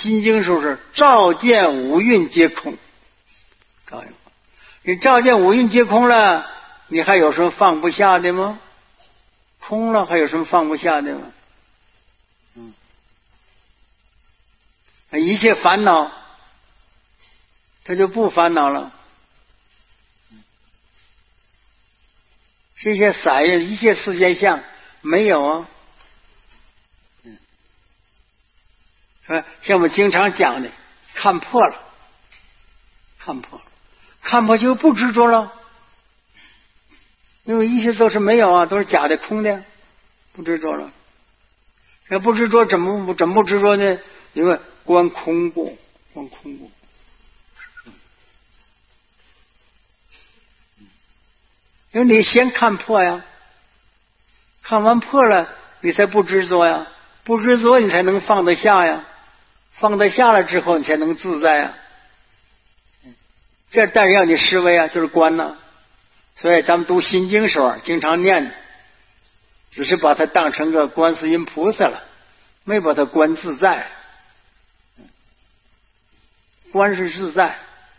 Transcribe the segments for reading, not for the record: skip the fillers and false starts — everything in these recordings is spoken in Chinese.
心经说是照见五蕴皆空。你照见五蕴皆空了，你还有什么放不下的吗？空了还有什么放不下的吗？一切烦恼他就不烦恼了，这些色一切世间相没有啊。说像我们经常讲的，看破了，看破就不执着了，因为一切都是没有啊，都是假的空的，不执着了。这不执着怎么不执着呢？因为观空过。因为你先看破呀，看完破了你才不执着呀，不执着你才能放得下呀，放得下了之后你才能自在呀。这但是要你思维啊，就是观呐。所以咱们读心经时候经常念，只是把它当成个观世音菩萨了，没把它观自在。观是自在，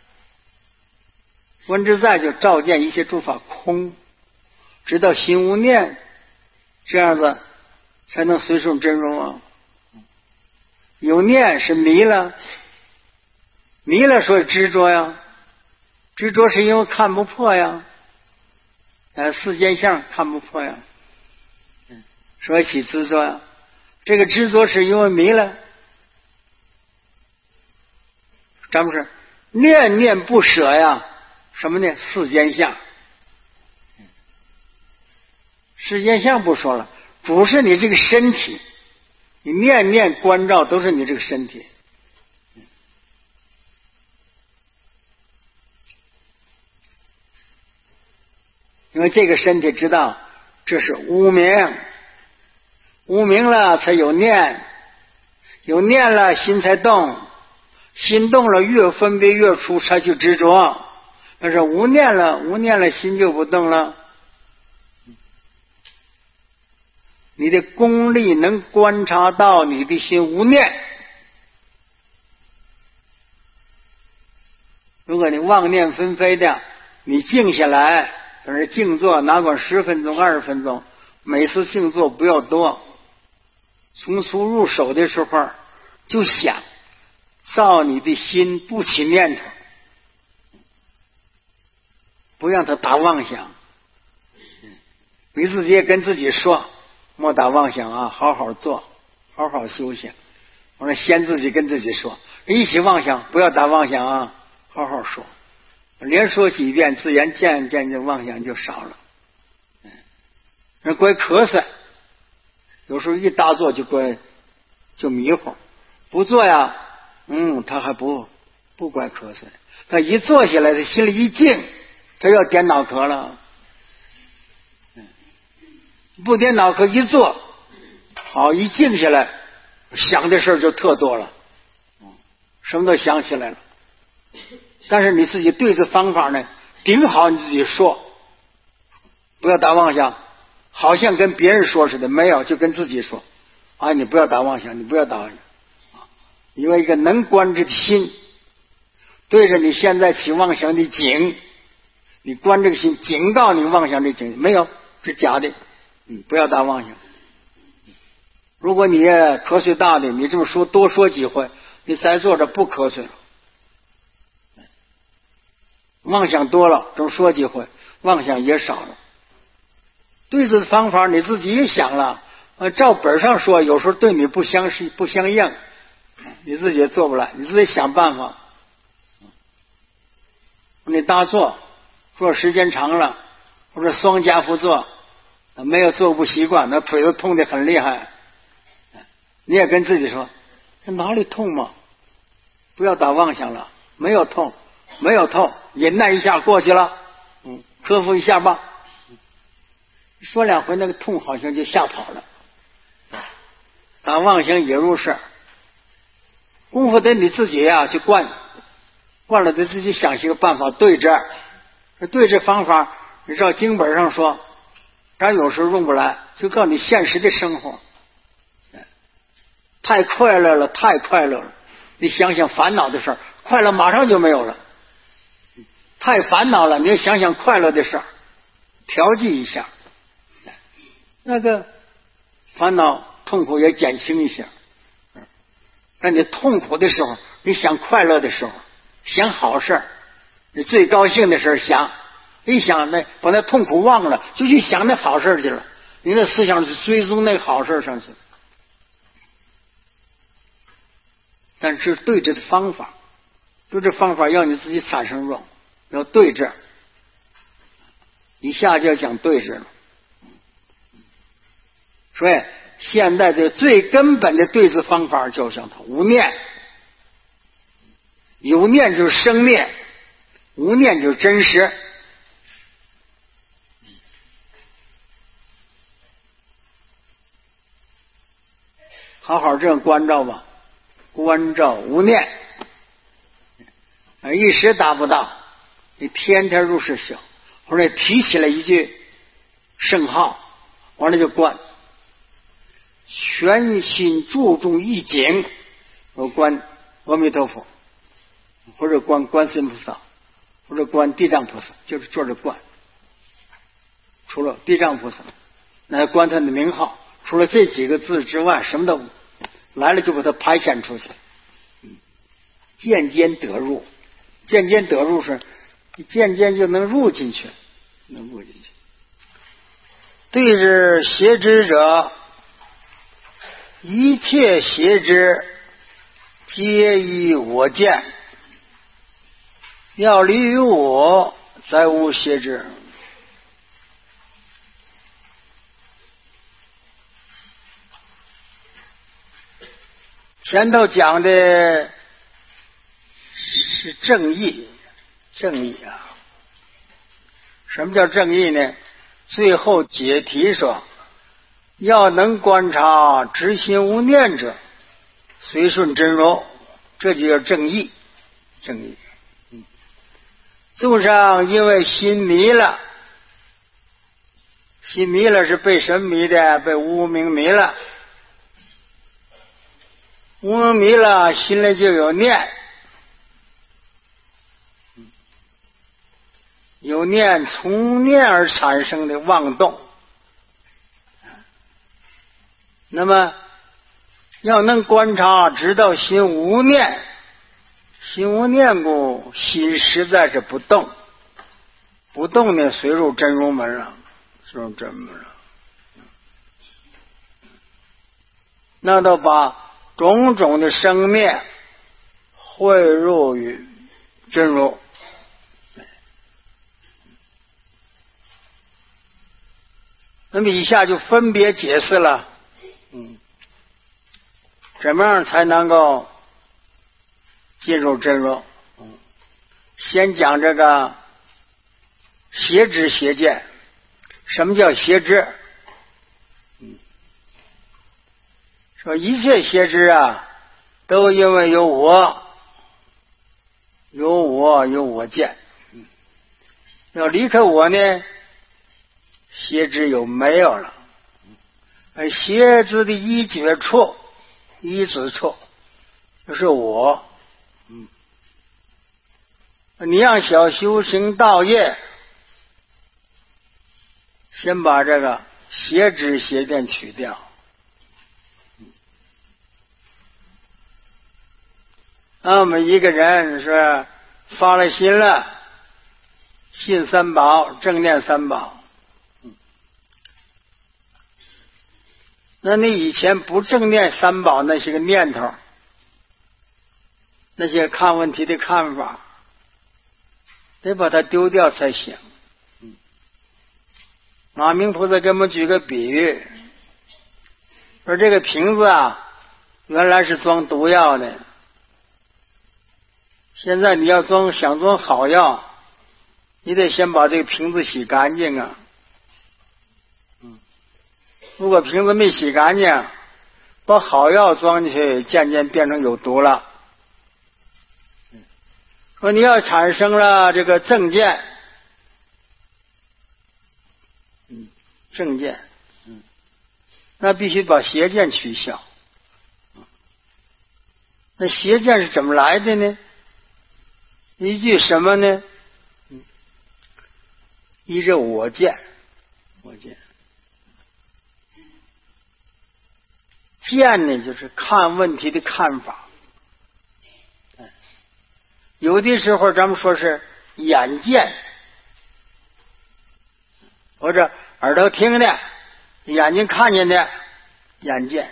观自在就照见一切诸法空，直到心无念，这样子才能随顺真如啊。有念是迷了，所以执着呀，执着是因为看不破呀，世间相看不破呀，所以起执着呀。这个执着是因为迷了，咱们是念念不舍呀。什么呢？世间相，世间相不说了，主是你这个身体，你念念关照都是你这个身体。因为这个身体知道这是无明，无明了才有念，有念了心才动，心动了越分别越出，才去执着。但是无念了心就不动了。你的功力能观察到你的心无念，如果你妄念纷飞的，你静下来，在那静坐，哪管10分钟20分钟，每次静坐不要多，从初入手的时候就想照你的心不起念头，不让他打妄想。你自己也跟自己说，莫打妄想啊，好好做，好好修行。我说先自己跟自己说，一起妄想不要打妄想啊，好好说，连说几遍，自然渐渐就妄想就少了。人怪瞌睡，有时候一打坐就迷糊，不做呀，他还不怪瞌睡，他一坐下来，他心里一静，他要点脑壳了。不点脑壳一坐，好，一静下来，想的事儿就特多了，什么都想起来了。但是你自己对这方法呢，顶好你自己说，不要打妄想，好像跟别人说似的，没有，就跟自己说啊，你不要打妄想，你不要打妄想。因为一个能观这个心，对着你现在起妄想的景，你观这个心，警告你妄想的景，没有，是假的，不要打妄想。如果你瞌睡大的，你这么说多说几回，你再坐着不瞌睡了。妄想多了，这么说几回，妄想也少了。对这方法你自己也想了，照本上说，有时候对你不相应，你自己也做不来，你自己想办法。你打坐时间长了，或者双夹趺坐，没有坐不习惯，那腿都痛得很厉害，你也跟自己说，这哪里痛嘛？不要打妄想了，没有痛，忍耐一下过去了，克服一下吧。说两回，那个痛好像就吓跑了。打妄想也入事，功夫得你自己呀去惯了，得自己想些个办法对着。对这方法，你照经本上说，咱有时候用不来，就告诉你现实的生活。太快乐了， 你想想烦恼的事儿，快乐马上就没有了。太烦恼了，你要想想快乐的事儿，调剂一下，那个烦恼痛苦也减轻一下。那你痛苦的时候，你想快乐的时候，想好事儿，你最高兴的事儿想，一想那把那痛苦忘了，就去想那好事儿去了。你的思想是追踪那个好事儿上去。但是对治的方法，对治方法要你自己产生用，要对治。一下就要讲对治了。所以现在的最根本的对治方法就像它无念，有念就是生灭，无念就是真实。好好这样关照吧，关照无念，一时达不到，你天天入世想，或者提起来一句圣号，完了就关，全心注重一景，我观阿弥陀佛，或者观观世音菩萨，或者观地藏菩萨，就是坐着观。除了地藏菩萨，那观他的名号，除了这几个字之外，什么都来了就把它排遣出去。渐渐得入，渐渐得入是渐渐就能入进去，能入进去。对治邪知者，一切邪知皆依我见，要离于我，再无邪知。前头讲的是正义，正义啊，什么叫正义呢？最后解题说，要能观察知心无念者，随顺真如，这就叫正义。正义，众生因为心迷了，心迷了是被什么迷的？被无明迷了。无明迷了，心里就有念，有念，从念而产生的妄动。那么要能观察知道心无念，心无念故，心实在是不动，不动呢随入真如门了，随入真如门了。那都把种种的生灭汇入于真如。那么以下就分别解释了，怎么样才能够进入真如？先讲这个邪知邪见。什么叫邪知？说一切邪知啊，都因为有我，有我见。要离开我呢，邪知有没有了？邪知的一觉处，一指处，就是我。你让小修行道业，先把这个邪知邪见取掉。我们一个人是发了心了，信三宝，正念三宝。那你以前不正念三宝那些个念头，那些看问题的看法，得把它丢掉才行。马明菩萨给我们举个比喻，说这个瓶子啊，原来是装毒药的。现在你要想装好药，你得先把这个瓶子洗干净啊。如果瓶子没洗干净，把好药装进去，渐渐变成有毒了。说你要产生了这个正见，正见，那必须把邪见取消。 那邪见是怎么来的呢？依据什么呢？依着我见。见呢，就是看问题的看法。有的时候咱们说是眼见，或者耳朵听的，眼睛看见的，眼见。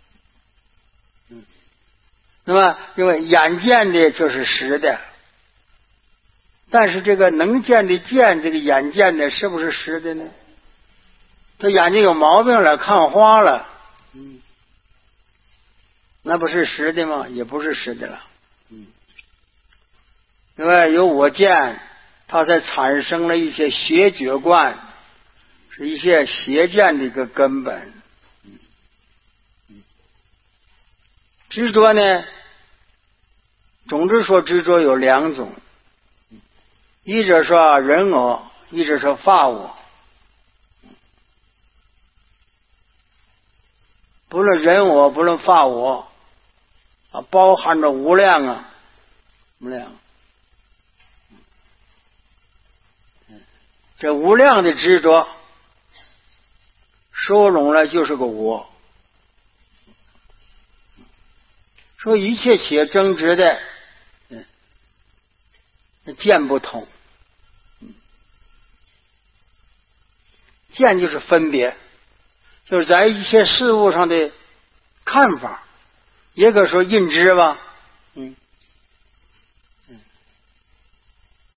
那么因为眼见的就是实的，但是这个能见的见，这个眼见的是不是实的呢？这眼睛有毛病了，看花了，那不是实的吗？也不是实的了。因为有我见，它才产生了一些邪觉观，是一些邪见的一个根本。执着呢，总之说执着有两种，一者说人我，一者说法我。不论人我，不论法我，包含着无量。这无量的执着收拢了就是个我。说一切且争执的见不同。见就是分别，就是在一些事物上的看法，也可说认知吧。